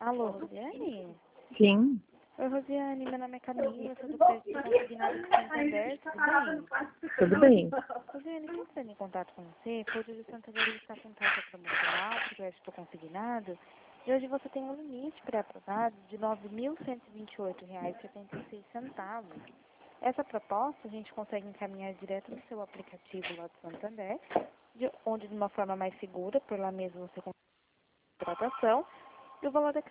Alô, Rosiane? Sim. Oi, Rosiane, meu nome é Camila, eu sou do prédio consignado de Santander, tudo bem? Tudo bem. Rosiane, quem está em contato com você, pois hoje o Santander está com taxa promocional para o crédito consignado, e hoje você tem um limite pré-aprovado de R$ 9.128,76. Essa proposta a gente consegue encaminhar direto no seu aplicativo lá do Santander, onde de uma forma mais segura, por lá mesmo você consegue a contratação, e o valor da